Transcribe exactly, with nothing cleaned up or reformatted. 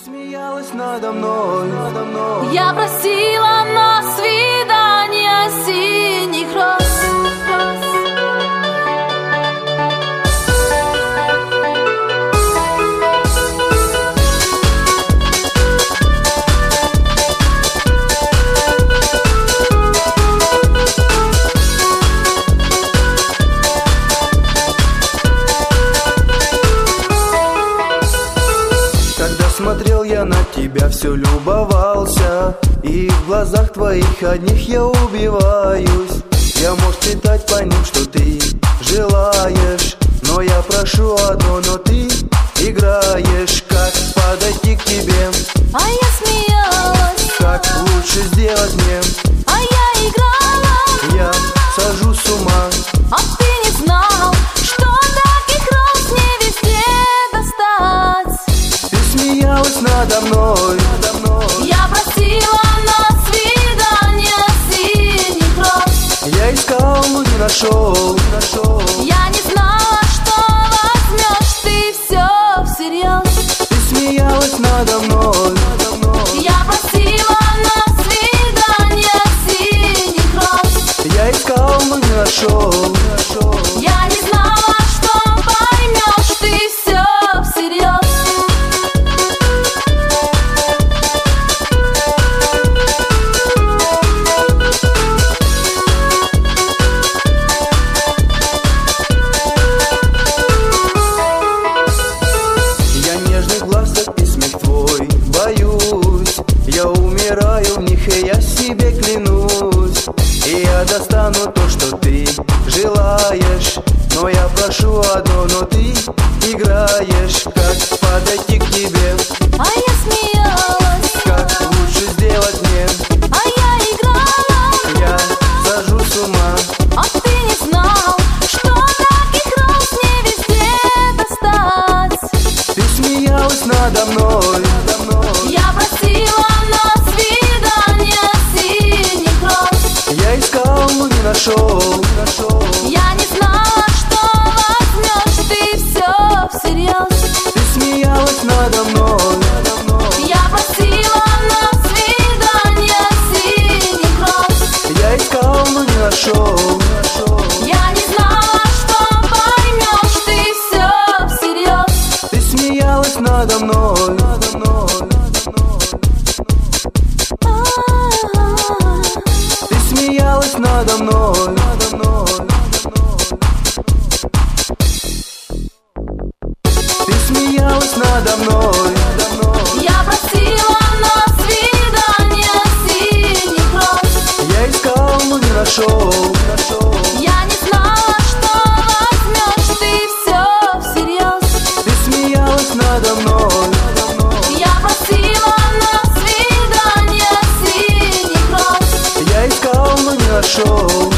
Смеялась надо мной, надо мной. Я просила на свидание синих роз. Смотрел я на тебя, все любовался, и в глазах твоих одних я убиваюсь. Я мог читать по ним, что ты желаешь, но я прошу одно, но ты играешь. Как подойти к тебе? А я смеялась. Как лучше сделать мне? А я играла. Я сажу с ума. А ты не знал, что таких роз не везде достать. Смеялась надо мной, надо мной. Я просила на свидание синих роз. Я искал, но не нашел, не нашел. Я не знала, что возьмешь ты все всерьез. Ты смеялась надо мной, надо мной. Я просила на свидание синих роз. Я искал, но не нашел, не нашел. Я не знала, что поймешь ты все всерьез. Я умираю в них, и я себе клянусь. И я достану то, что ты желаешь. Но я прошу одно, но ты играешь. Как подойти к тебе? А я смеялась. Как лучше сделать мне? А я играла. Я сажу с ума. А ты не знал, что таких роз не везде достать. Ты смеялась надо мной, надо мной. Я просила на свидание синих роз. Я искал, но не нашел, не нашел. Я не знала, что возьмешь ты все всерьез. Ты смеялась надо мной, надо мной. Я просила на свидание синих роз. Я искал, но не нашел, не нашел. Я не знала, что поймешь ты все всерьез. Ты смеялась надо мной, надо мной. Ты смеялась надо мной, надо мной. Ты смеялась надо мной, надо мной. Я просила на свидание синих роз. Я искал, но не нашел, не нашел. Я не знала, что возьмешь ты все всерьез. Ты смеялась надо мной, надо мной. Я просила на свидание синих роз. Я искал, но не нашел.